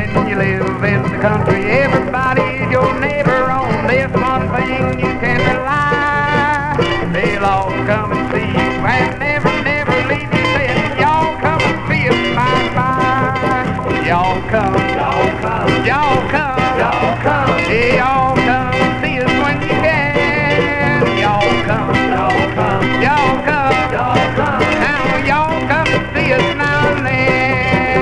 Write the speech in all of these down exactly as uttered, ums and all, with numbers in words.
when you live in the country, everybody's your neighbor. On this one thing you can rely, they'll all come and see you and never, never leave you. Saying, y'all come and see us bye-bye. Y'all come, y'all come, y'all come, y'all come, hey, y'all come and see us when you can. Y'all come, y'all come, y'all come, y'all come, now y'all come and see us now and then.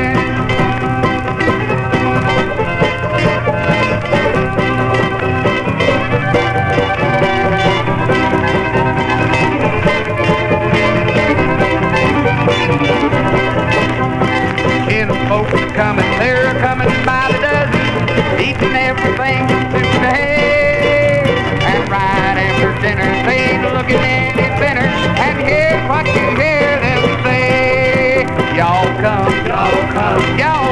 Folks are coming, they're coming by the dozen, eating everything to the head. And right after dinner, they're looking at your dinner, and here's what you hear them say. Y'all come, y'all come, y'all